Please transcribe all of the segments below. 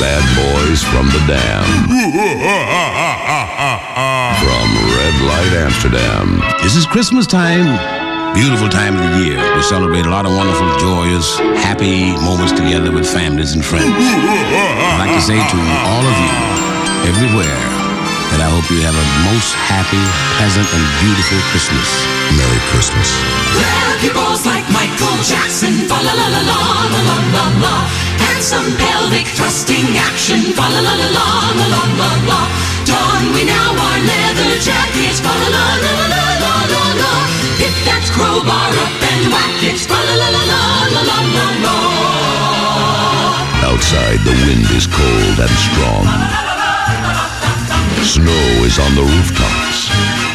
bad boys from the Dam. From Red Light Amsterdam. This is Christmas time. Beautiful time of the year. We celebrate a lot of wonderful, joyous, happy moments together with families and friends. I'd like to say to all of you, everywhere, that I hope you have a most happy, pleasant, and beautiful Christmas. Merry Christmas. Grab your balls like Michael Jackson, fa la la la la la la la la, and some pelvic thrusting action, fa la la la la la la la la. Don we now our leather jackets, fa la la la la la la la. Pick that crowbar up and whack it, fa la la la la la la la. Outside the wind is cold and strong. Snow is on the rooftops.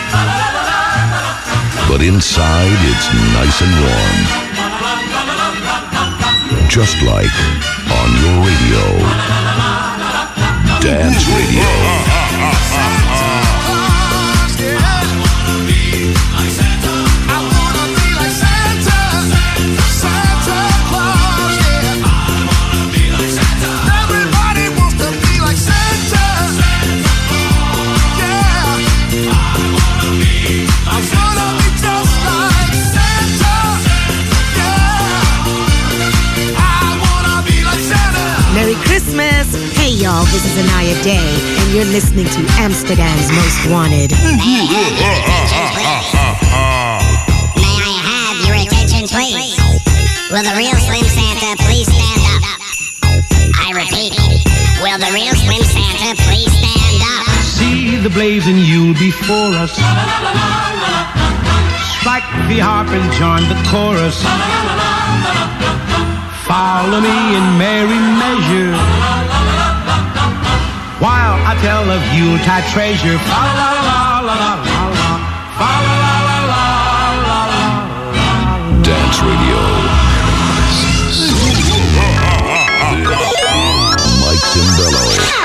But inside it's nice and warm. Just like on your radio. Dance Radio. Hey y'all, this is Anaya Day, and you're listening to Amsterdam's Most Wanted. May I have your attention, please? Will the real Slim Santa please stand up? I repeat, will the real Slim Santa please stand up? See the blazing Yule before us. Strike the harp and join the chorus. Follow me in merry measure while I tell of Yuletide treasure. Fa la la la la la la. Fa la la la la la la. Dance Radio. Mike Cimbello.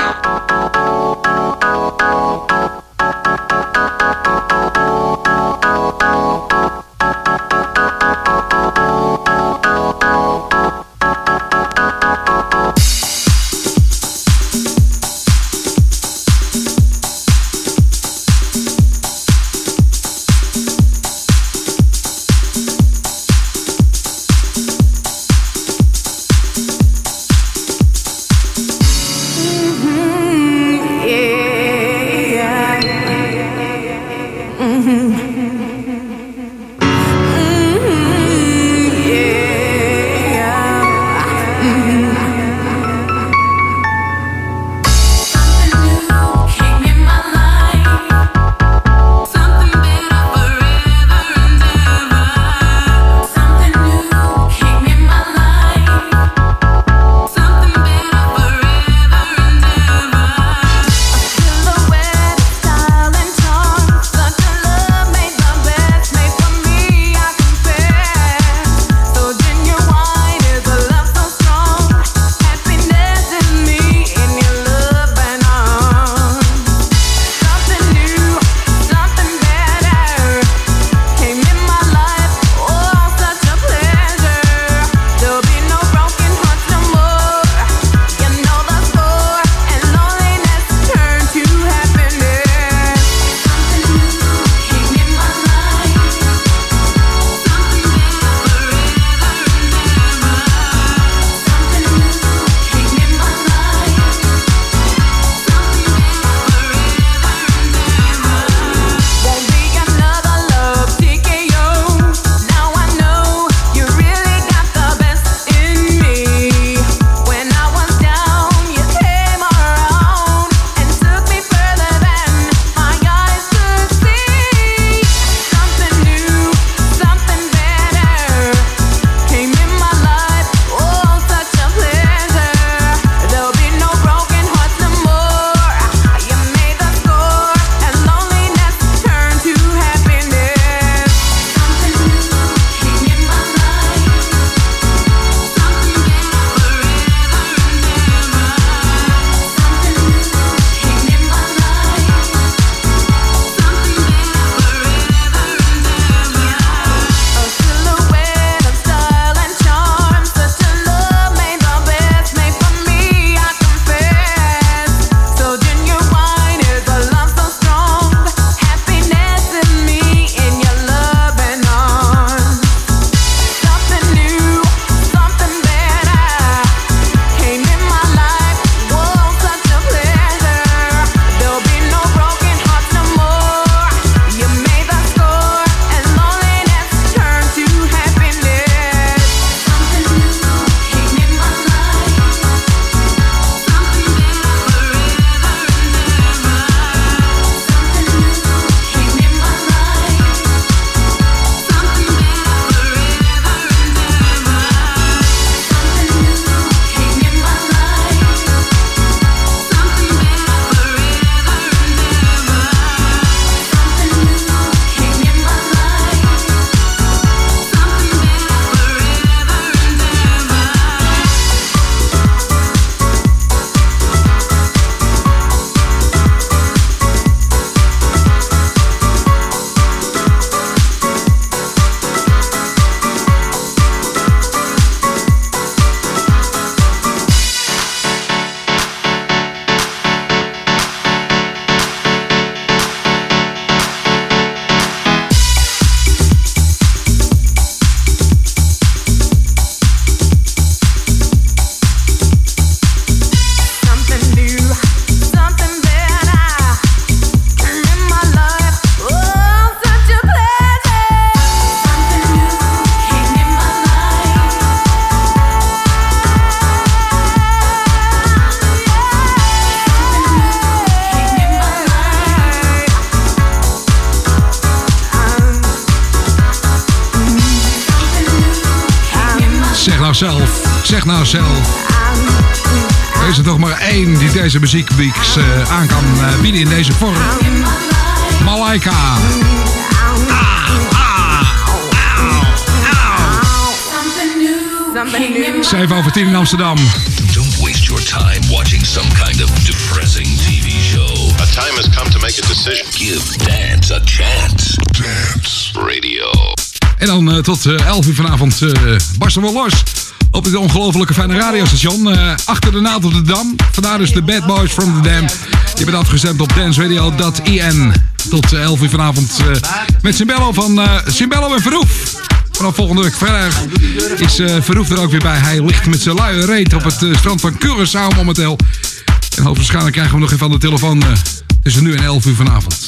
zelf. Zeg nou zelf. Er is er toch maar één die deze muziekweeks aan kan bieden in deze vorm. Malaika. Something new. 7:10 in Amsterdam. Don't waste your time watching some kind of depressing TV show. A time has come to make a decision. Give dance a chance. Dance Radio. En dan tot 11 uur vanavond barsten we los. Op dit ongelofelijke fijne radiostation. Achter de naald op de Dam. Vandaar dus de Bad Boys from the Dam. Je bent afgestemd op danceradio.in. Tot 11 uur vanavond met Cimbello van Cimbello en Verhoef. Vanaf volgende week vrijdag is Verhoef er ook weer bij. Hij ligt met zijn luie reet op het strand van Curaçao momenteel. En hoogstwaarschijnlijk krijgen we hem nog even aan de telefoon tussen nu en 11 uur vanavond.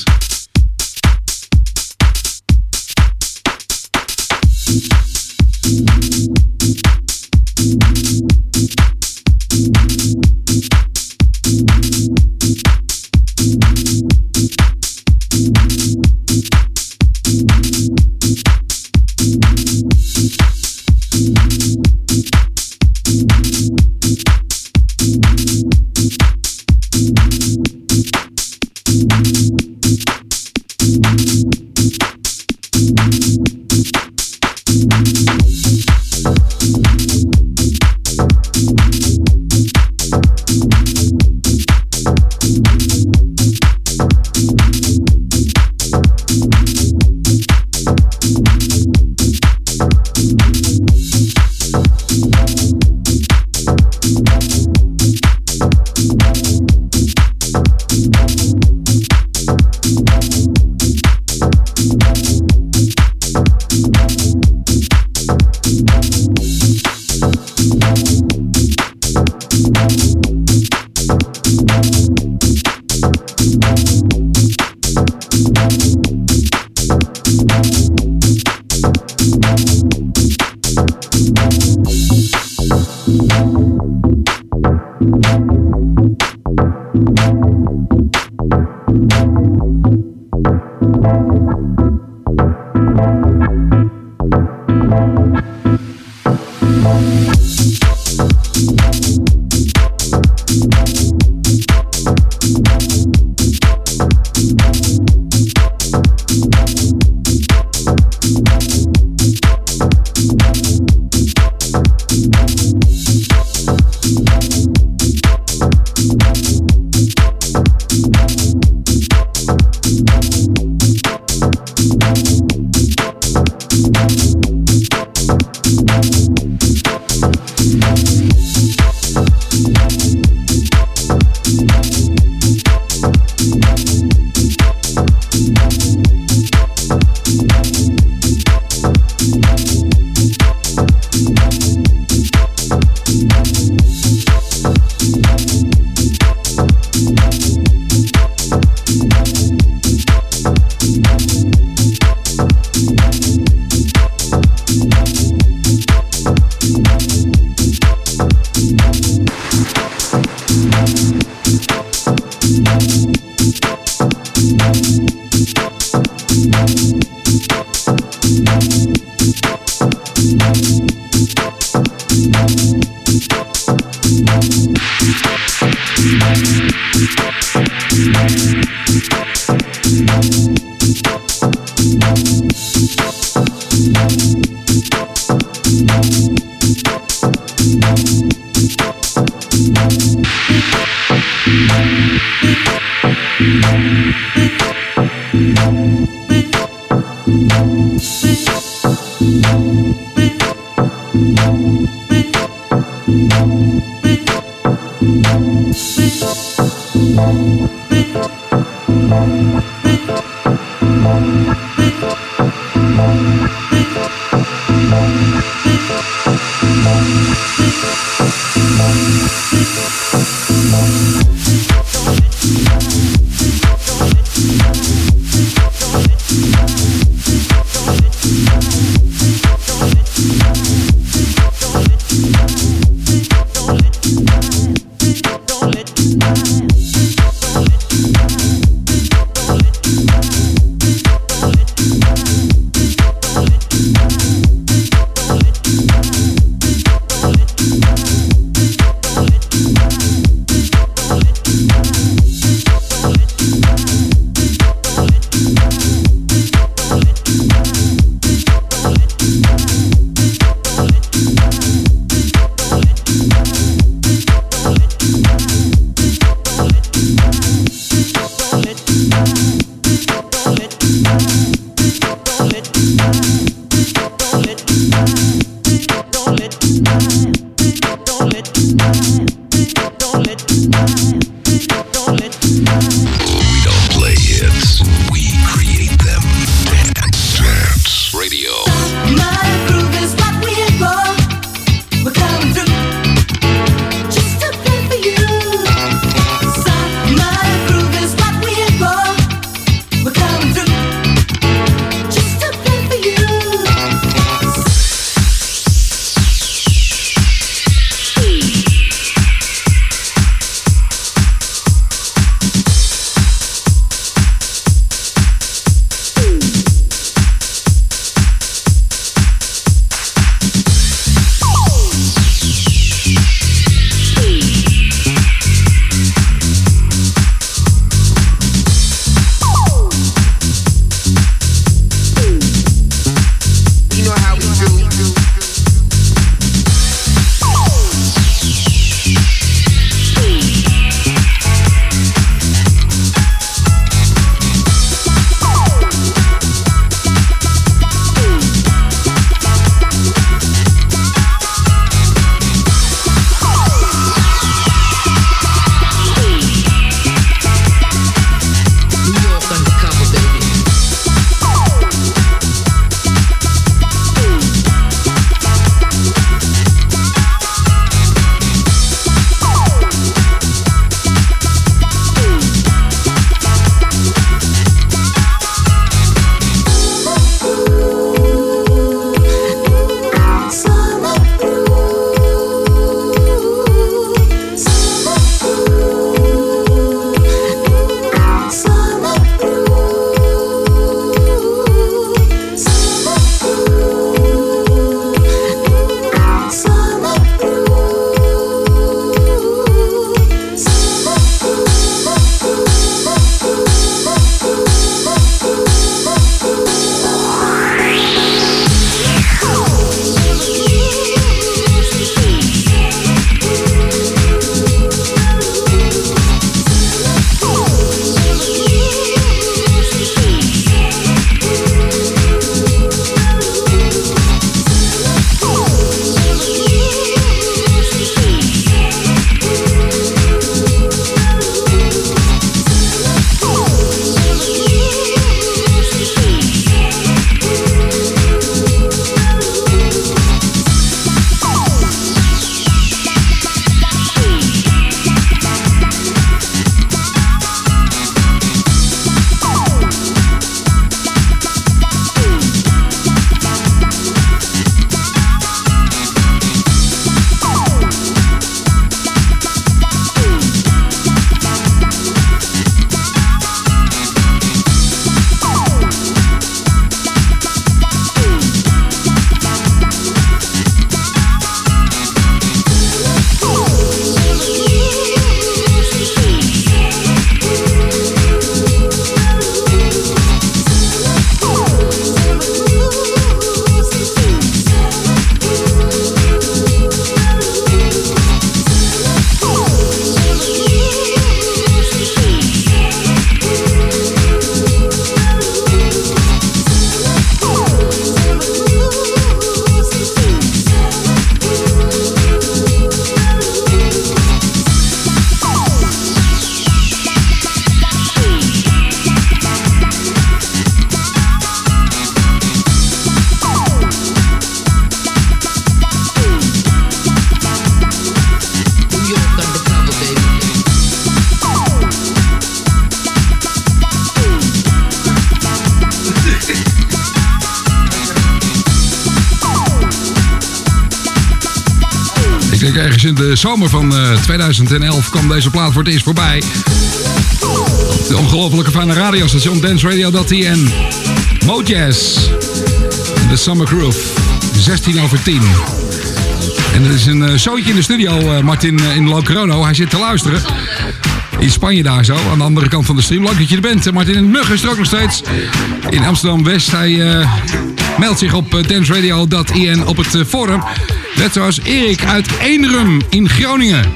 in de zomer van 2011 kwam deze plaat voor het eerst voorbij. De ongelofelijke fijne radiostation danceradio.tn. Mojazz. The Summer Groove. 10:16. En er is een zootje in de studio, Martin, in Locarno. Hij zit te luisteren. In Spanje daar zo, aan de andere kant van de stream. Leuk dat je er bent. Martin in Muggen is er ook nog steeds. In Amsterdam-West. Hij meldt zich op danceradio.in op het forum. Net zoals Erik uit Eenrum in Groningen.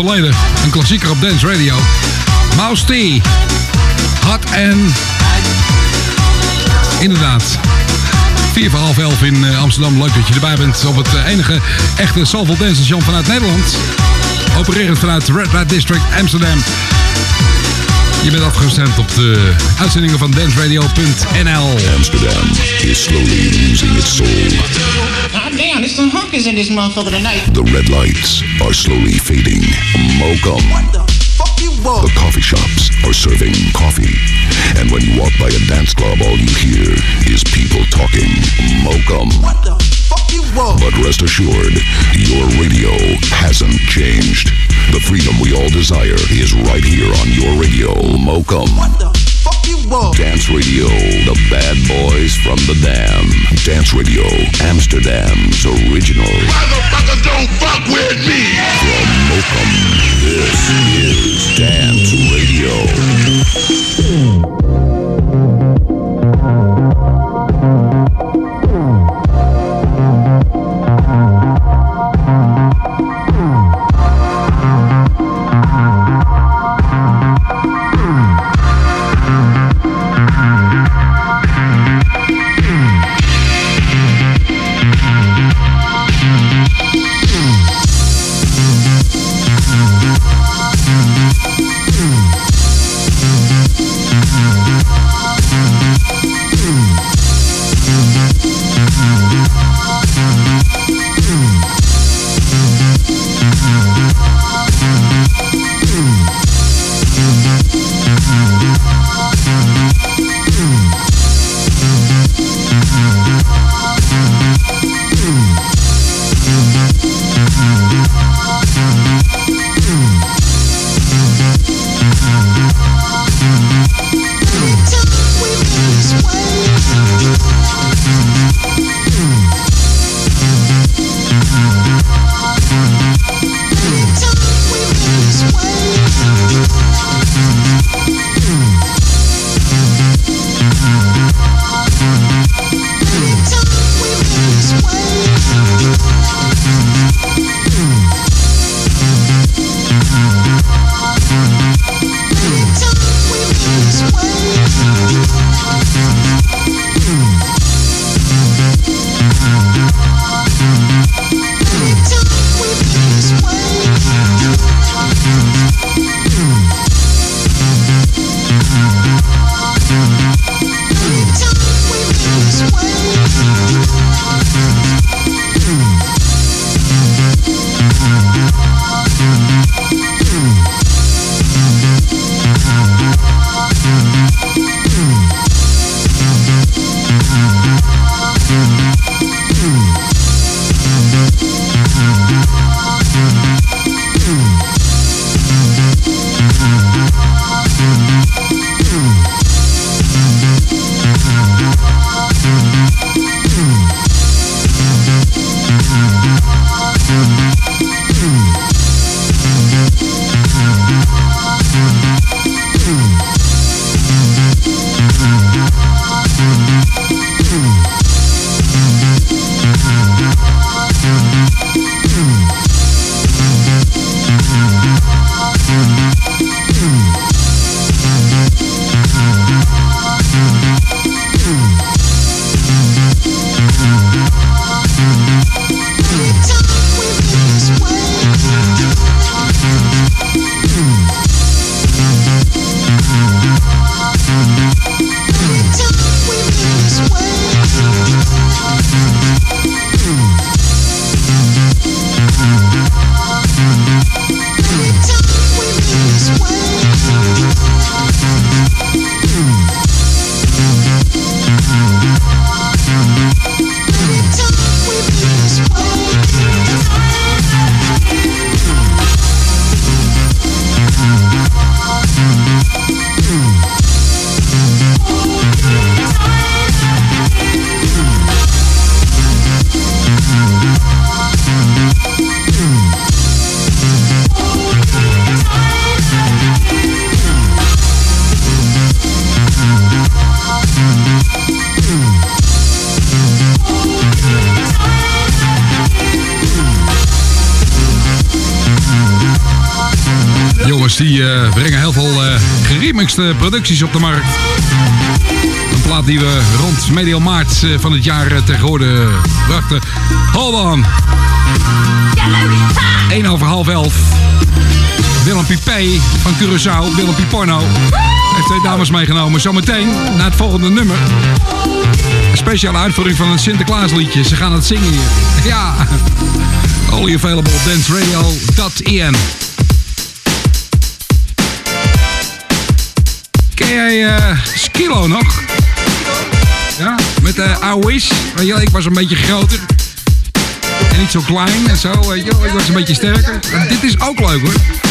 verleden. Een klassieker op Dance Radio. Mouse T. Hot and... Inderdaad. 4 voor half 11 in Amsterdam. Leuk dat je erbij bent op het enige echte Soulful Dance station vanuit Nederland. Opererend vanuit Red Light District Amsterdam. Je bent afgestemd op de uitzendingen van danceradio.nl. Amsterdam is slowly losing its soul. God damn, there's some hookers in this motherfucker tonight. The red lights are slowly fading. Mokum. What the fuck you want? The coffee shops are serving coffee. And when you walk by a dance club, all you hear is people talking. Mokum. What the fuck you want? But rest assured, your radio hasn't changed. The freedom we all desire is right here on your radio. Mokum. What the fuck you want? Dance Radio, the bad boys from the Dam. Dance Radio, Amsterdam's original. Motherfuckers don't fuck with me! From Mokum, this is Dance Radio. Brothers die brengen heel veel geremixte producties op de markt. Een plaat die we rond medio maart van het jaar tegen hoorde brachten. Hold on. 11:10. Willem Pipé van Curaçao, Willem Piporno, heeft 2 dames meegenomen. Zometeen naar het volgende nummer. Een speciale uitvoering van een Sinterklaasliedje. Ze gaan het zingen hier. Ja. Only available op danceradio.en. Ken jij Skilo nog? Ja, met I Wish. Weet je, ik was een beetje groter. En niet zo klein en zo, weet je wel. Ik was een beetje sterker. En dit is ook leuk hoor.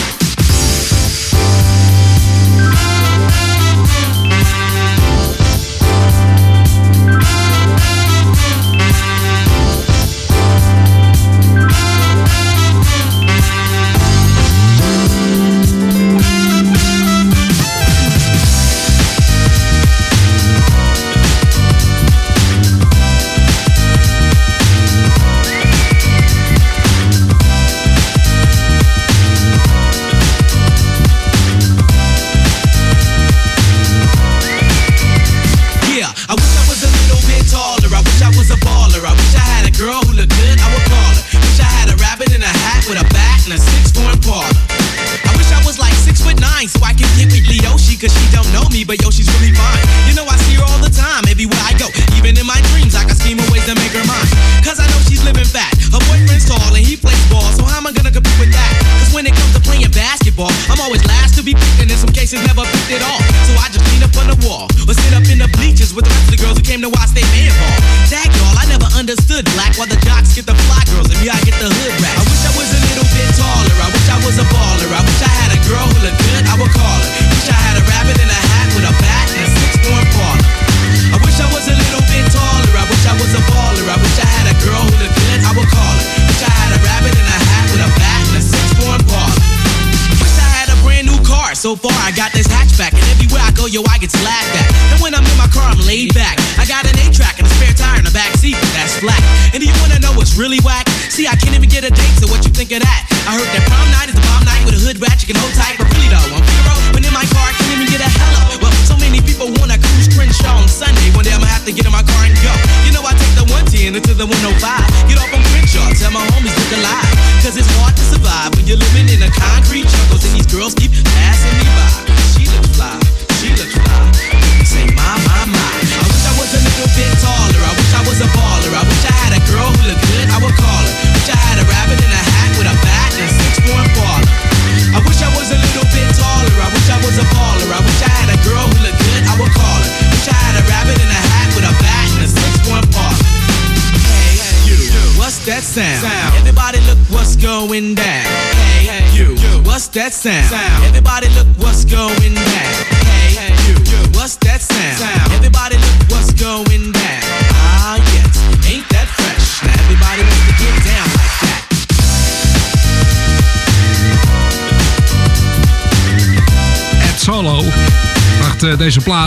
But yo, she's really fine. You know I see her all the time, everywhere I go. Even in my dreams, I can scheme of ways to make her mine. Cause I know she's living fat. Her boyfriend's tall and he plays ball, so how am I gonna compete with that? Cause when it comes to playing basketball, I'm always last to be picked, and in some cases never picked at all. So I just lean up on the wall, or sit up in the bleachers with the rest of the girls who came to watch they man ball. Dag y'all, I never understood black, while the jocks get the fly girls, and me I get the hood rat. I wish I was a little bit taller, I wish I was a baller, I wish I had a girl who looked good, I would call her. Wish I had a rabbit in a hat with a bat and a 6-form parlor. I wish I was a little bit taller, I wish I was a baller, I wish I had a girl who looked good, I would call her. Wish I had a rabbit in a hat with a bat and a 6-form parlor. Wish I had a brand new car, so far I got this hatchback, and everywhere I go, yo, I get laughed at. And when I'm in my car, I'm laid back. I got an 8-track and a spare tire in the back seat, that's flat. And do you wanna know what's really whack? See, I can't even get a date, so what you think of that? I heard that prom night is the bomb night with a hood rat, you can hold tight, but really though, I'm hero. When in my car, I can't even get a hello. Well, so many people wanna cruise Crenshaw on Sunday. One day I'ma have to get in my car and go. You know I take the 110 into the 105. Get off on Crenshaw, tell my homies look alive. Cause it's hard to survive when you're living in a concrete jungle, and these girls keep passing me by. She looks fly, she looks fly. Say my. I wish I was a little bit taller, I wish I was a baller, I wish I had a girl who looked good, I would call her. Wish I had a rabbit in a hat with a bat and a 6-form parlor. I wish I was a little bit taller, I wish I was a baller, I wish I had a girl who looked good, I would call her. Wish I had a rabbit in a hat with a bat and a 6-form parlor. Hey, you, what's that sound? Everybody look what's going down. Hey, you, what's that sound? Everybody look what's going down. Hey, you, what's that sound? Everybody look what's going down. Ah, yes, ain't that fresh? Now everybody wants to get down like that. Ed Solo bracht deze plaat,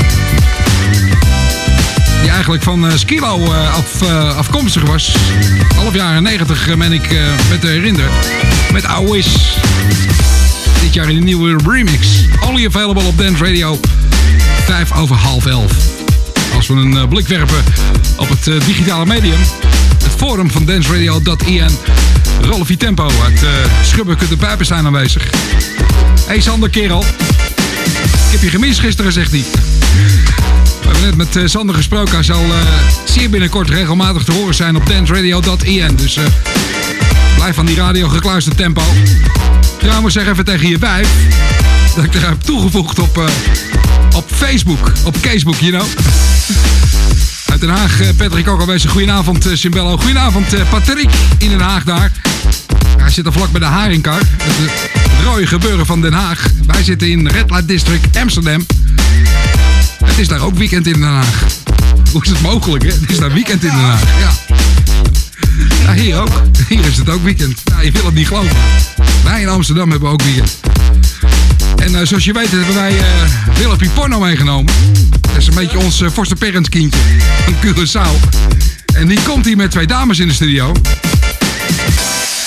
die eigenlijk van Skilo afkomstig was. Half jaren 90 ben ik met herinner. Met I Wish. Dit jaar in een nieuwe remix. Only available op Dance Radio. 11:05. Als we een blik werpen op het digitale medium. Het forum van danceradio.en. Rolfie Tempo uit Schubbeke de Pijpen zijn aanwezig. Hey Sander kerel. Ik heb je gemist gisteren, zegt hij. We hebben net met Sander gesproken. Hij zal zeer binnenkort regelmatig te horen zijn op danceradio.en. Dus blijf aan die radio gekluisterd Tempo. Trouwens, zeg even tegen je wijf dat ik er heb toegevoegd op Facebook. Op Facebook, you know. Uit Den Haag, Patrick ook aanwezig. Goedenavond, Simbello. Goedenavond, Patrick in Den Haag daar. Hij zit al vlak bij de Haringkar. Het rode gebeuren van Den Haag. Wij zitten in Red Light District Amsterdam. Het is daar ook weekend in Den Haag. Hoe is het mogelijk, hè? Het is daar weekend in Den Haag, ja. Ja, hier ook. Hier is het ook weekend. Ja, je wil het niet geloven. Wij in Amsterdam hebben ook weekend. En zoals je weet hebben wij Willem Piporno meegenomen. Dat is een beetje ons Forster Parents kindje van Curaçao. En die komt hier met 2 dames in de studio.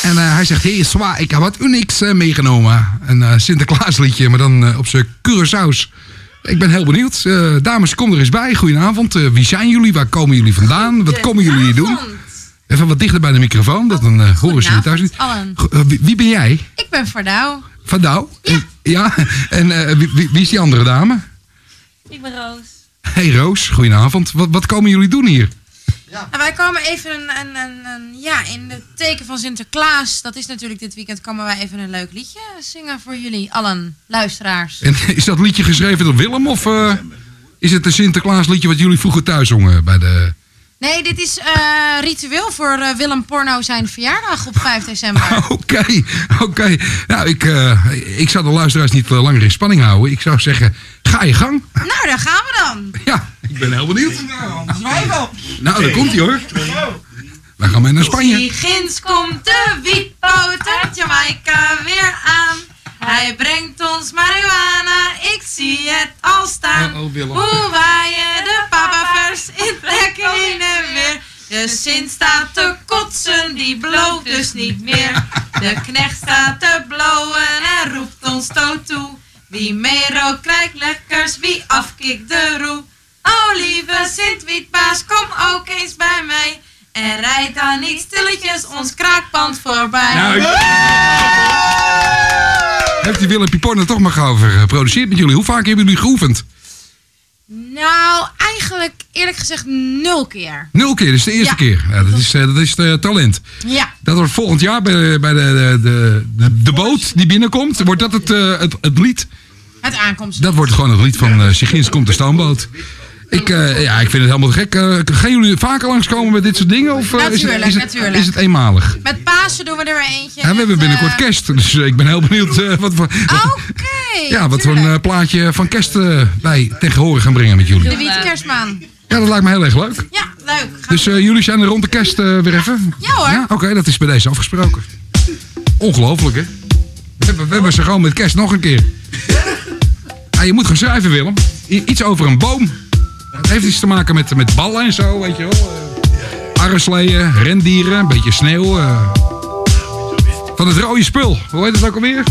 En hij zegt, hey, zwaar, ik heb wat unieks meegenomen. Een Sinterklaasliedje, maar dan op zijn Curaçao's. Ik ben heel benieuwd. Dames, kom er eens bij. Goedenavond. Wie zijn jullie? Waar komen jullie vandaan? Wat komen jullie hier doen? Even wat dichter bij de microfoon, dan horen ze je thuis niet. Wie ben jij? Ik ben Vardouw. Vardouw? Ja. En wie is die andere dame? Ik ben Roos. Hey Roos, goedenavond. Wat komen jullie doen hier? Ja. Nou, wij komen even in het teken van Sinterklaas. Dat is natuurlijk dit weekend. Komen wij even een leuk liedje zingen voor jullie, allen luisteraars. En is dat liedje geschreven door Willem of is het een Sinterklaas liedje wat jullie vroeger thuis zongen bij de... Nee, dit is ritueel voor Willem Porno zijn verjaardag op 5 december. Oké. Nou, ik zou de luisteraars niet langer in spanning houden. Ik zou zeggen, ga je gang. Nou, daar gaan we dan. Ja, ik ben heel benieuwd. Anders wij wel. Nou, daar komt hij hoor. Dan gaan we naar Spanje. Ginds komt de wietboot uit Jamaica weer aan. Hij brengt ons marihuana, ik zie het al staan. Hoe waaien de papavers in trekken heen en weer. De Sint staat te kotsen, die bloopt dus niet meer. De knecht staat te blowen en roept ons stoot toe. Wie meerookt krijgt lekkers, wie afkikt de roe. Oh lieve Sint-Wietbaas, kom ook eens bij mij. En rijd dan niet stilletjes ons kraakpand voorbij. Nou, heeft die Willem Porno toch maar gauw geproduceerd met jullie? Hoe vaak hebben jullie geoefend? Nou, eigenlijk eerlijk gezegd 0 keer. 0 keer, dat is de eerste keer. Ja, dat is talent. Ja. Dat wordt volgend jaar bij de boot die binnenkomt, wordt dat het lied? Het aankomst. Dat wordt gewoon het lied van Sigins komt de stoomboot. Ik vind het helemaal gek. Gaan jullie vaker langskomen met dit soort dingen? Of natuurlijk. Is het eenmalig? Met Pasen doen we er weer eentje. Ja, we hebben binnenkort kerst, dus ik ben heel benieuwd wat voor een plaatje van kerst wij tegen horen gaan brengen met jullie. De witte kerstmaan. Ja, dat lijkt me heel erg leuk. Ja, leuk. Dus jullie zijn er rond de kerst weer even? Ja hoor. Ja, Oké, dat is bij deze afgesproken. Ongelooflijk hè? We hebben ze gewoon met kerst nog een keer. Ja, je moet gaan schrijven Willem. Iets over een boom. Het heeft iets te maken met ballen en zo, weet je wel. Arresleeën, rendieren, een beetje sneeuw. Van het rode spul. Hoe heet het ook alweer?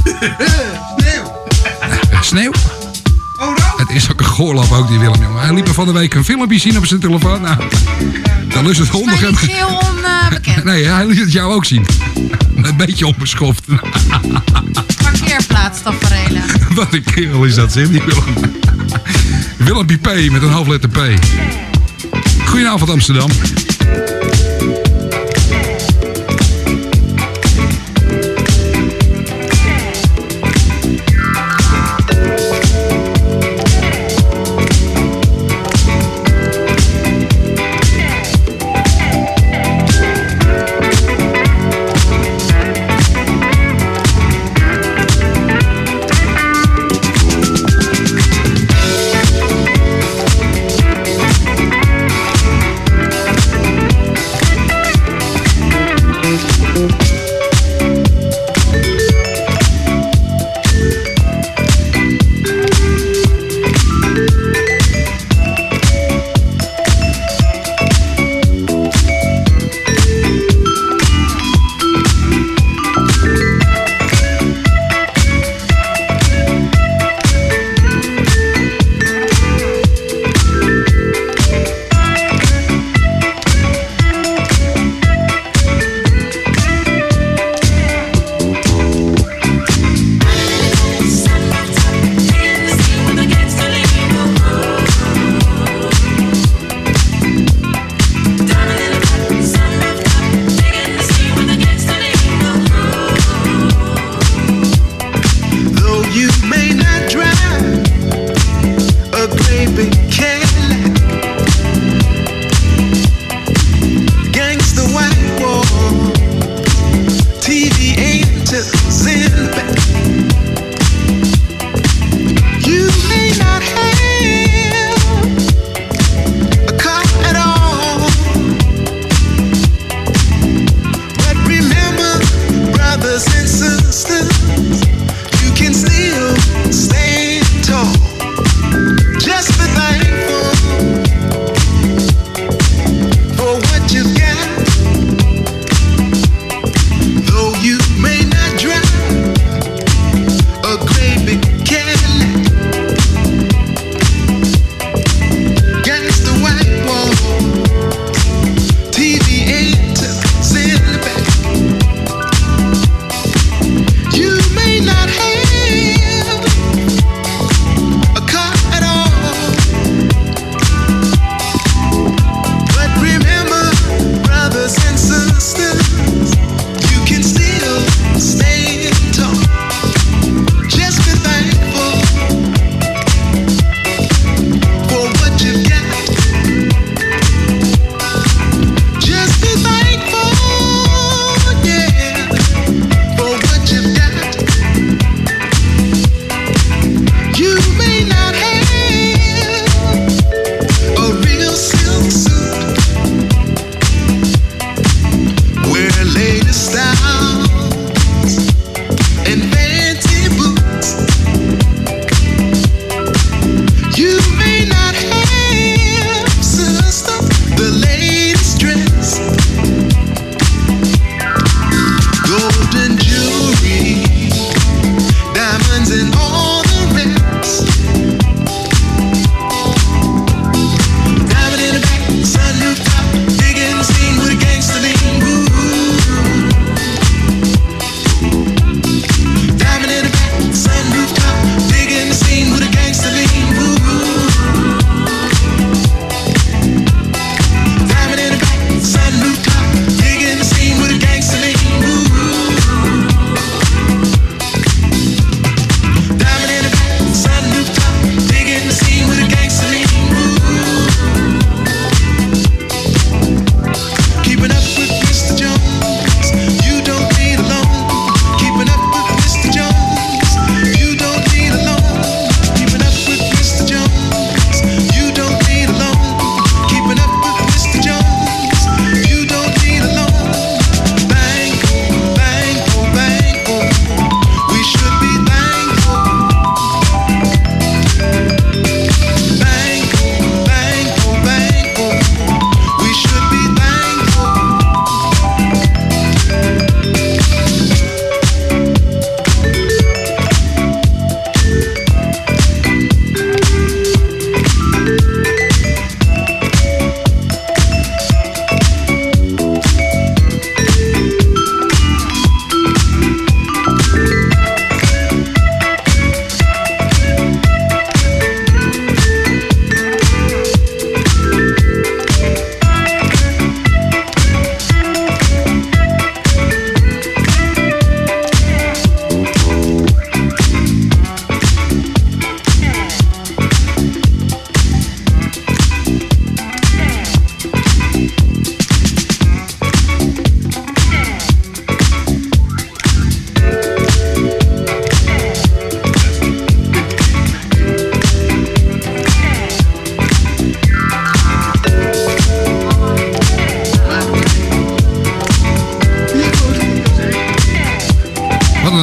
Sneeuw. Het is ook een goorlap ook, die Willem, jongen. Hij liep er van de week een filmpje zien op zijn telefoon. Nou, dan is het hondig. Is hij niet heel onbekend? Nee, hij liet het jou ook zien. Een beetje onbeschoft. Parkeerplaatstaferelen. Wat een kerel is dat, zeg, die Willem. Willem P. met een hoofdletter P. Goedenavond Amsterdam.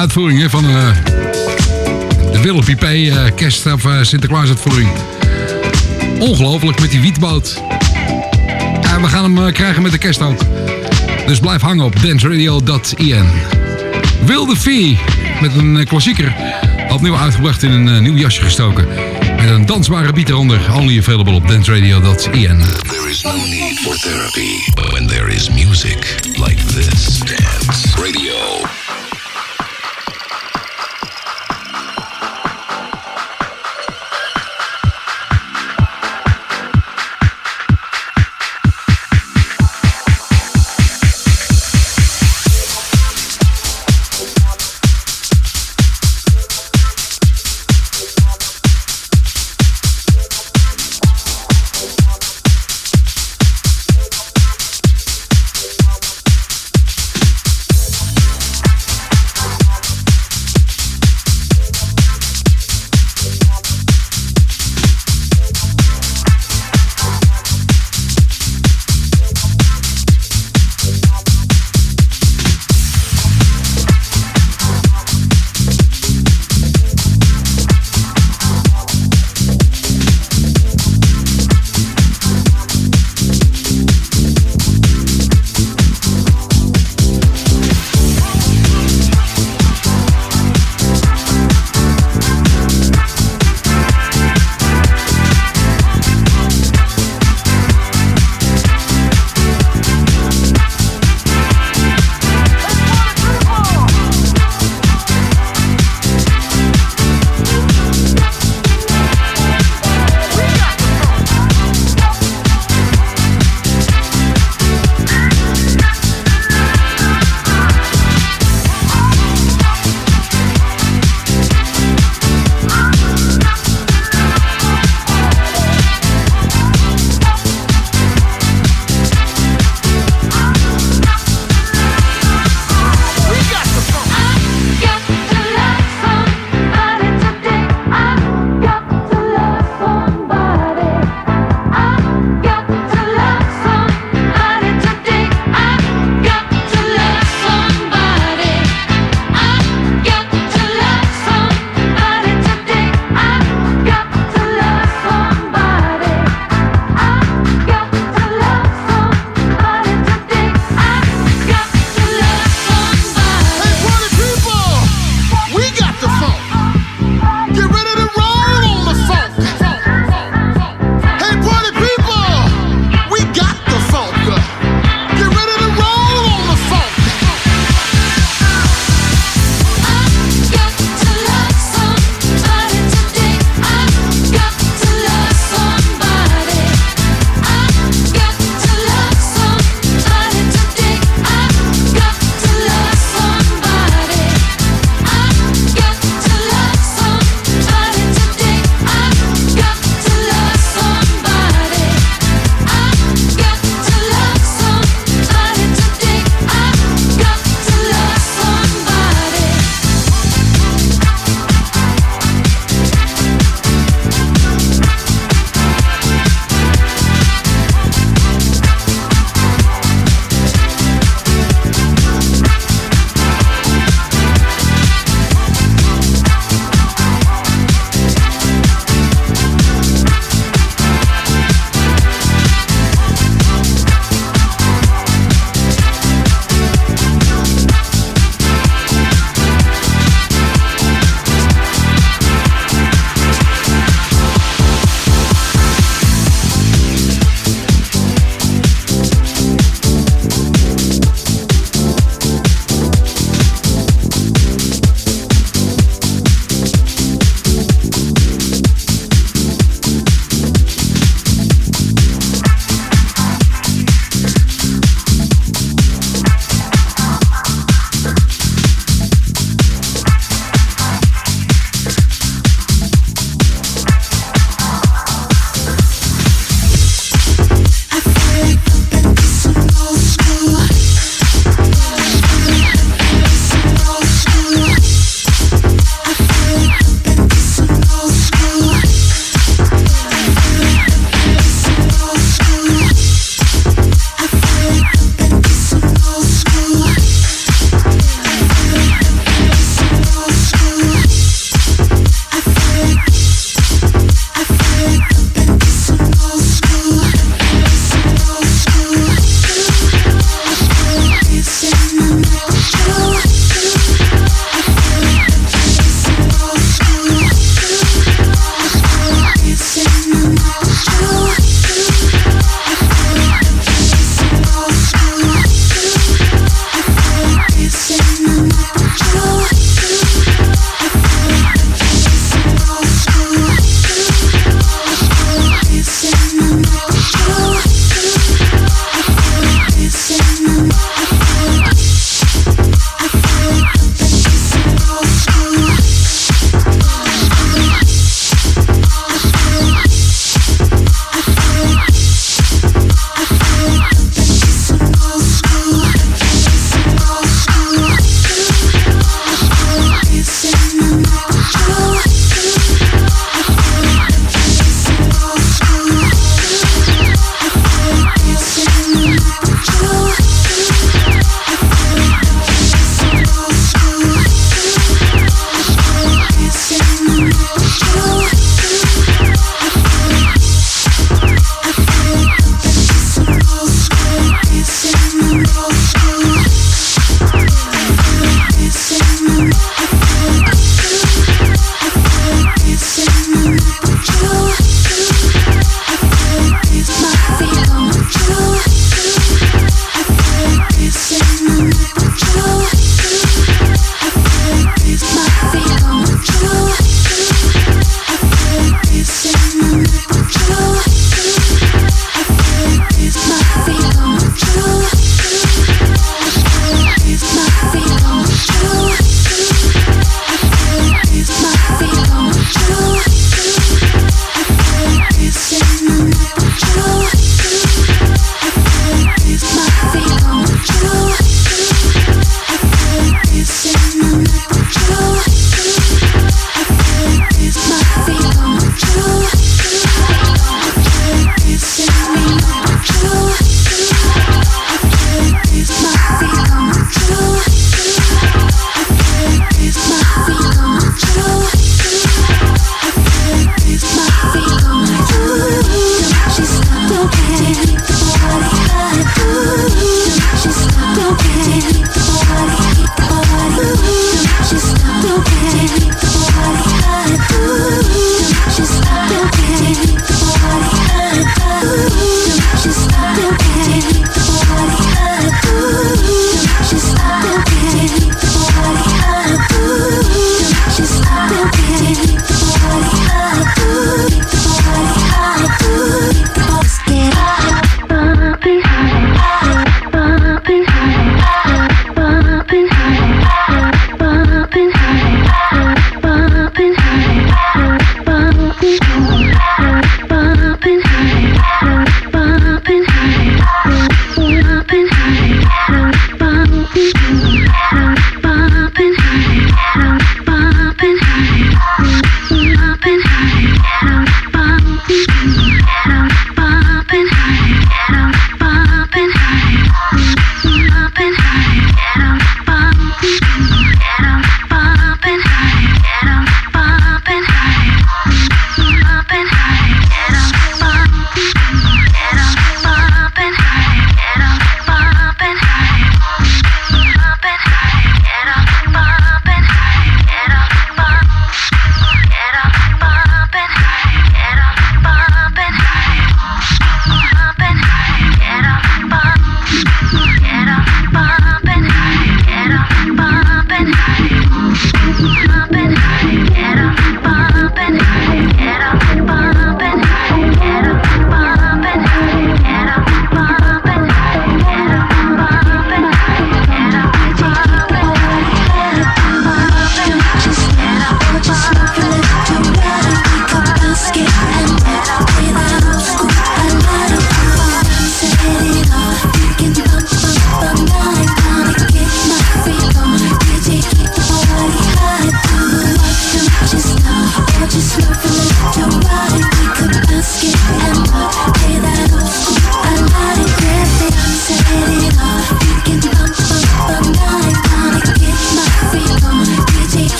uitvoering hè, van de Willem Pipé kerst- of Sinterklaas uitvoering. Ongelooflijk met die wietboot. En we gaan hem krijgen met de kerst ook. Dus blijf hangen op danceradio.in. Wilde Fee met een klassieker. Opnieuw uitgebracht in een nieuw jasje gestoken. Met een dansbare beat eronder. Only available op danceradio.in. There is no need for therapy when there is music like this. Dance Radio.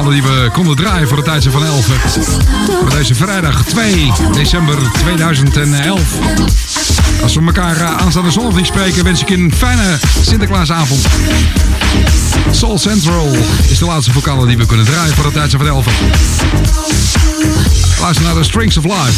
vocalen die we konden draaien voor het tijdje van 11. Voor deze vrijdag 2 december 2011. Als we elkaar aanstaande zondag niet spreken, wens ik je een fijne Sinterklaasavond. Soul Central is de laatste vocalen die we kunnen draaien voor het tijdje van 11. Luister naar de Strings of Life.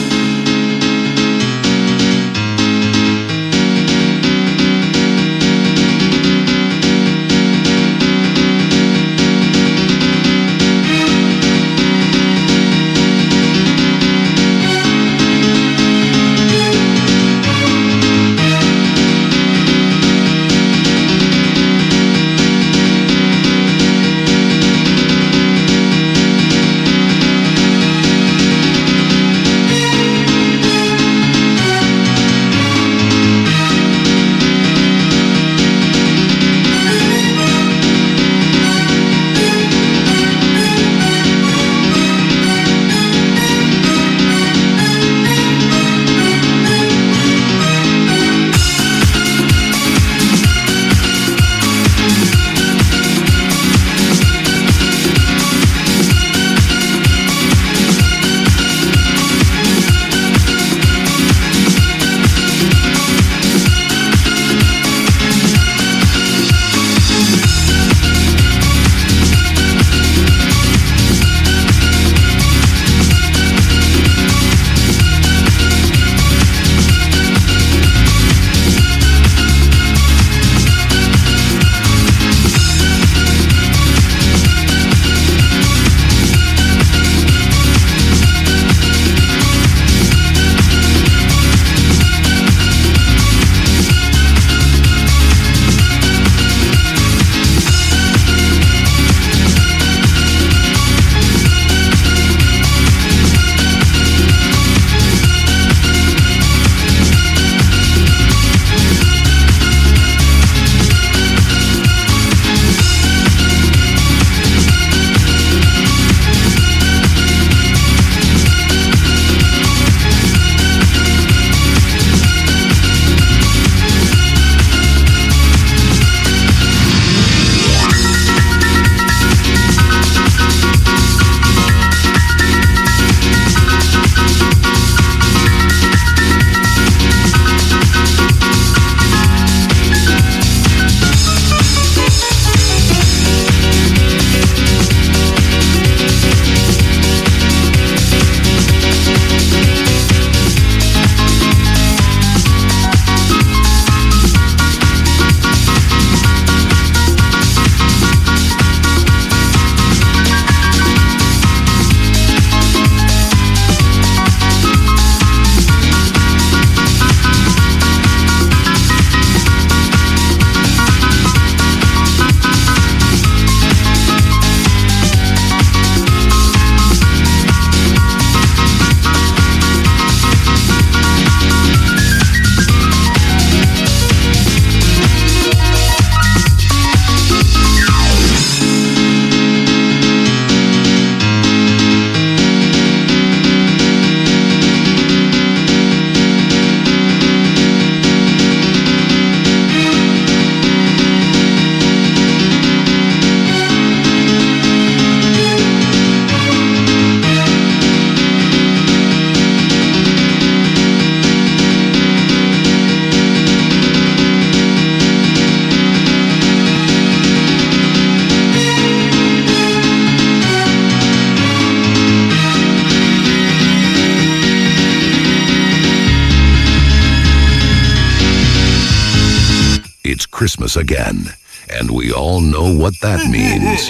It's Christmas again, and we all know what that means.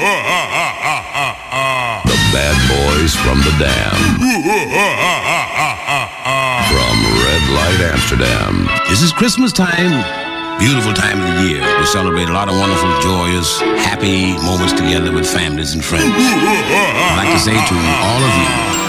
The Bad Boys from the Dam. From Red Light Amsterdam. This is Christmas time. Beautiful time of the year. We celebrate a lot of wonderful, joyous, happy moments together with families and friends. I'd like to say to all of you,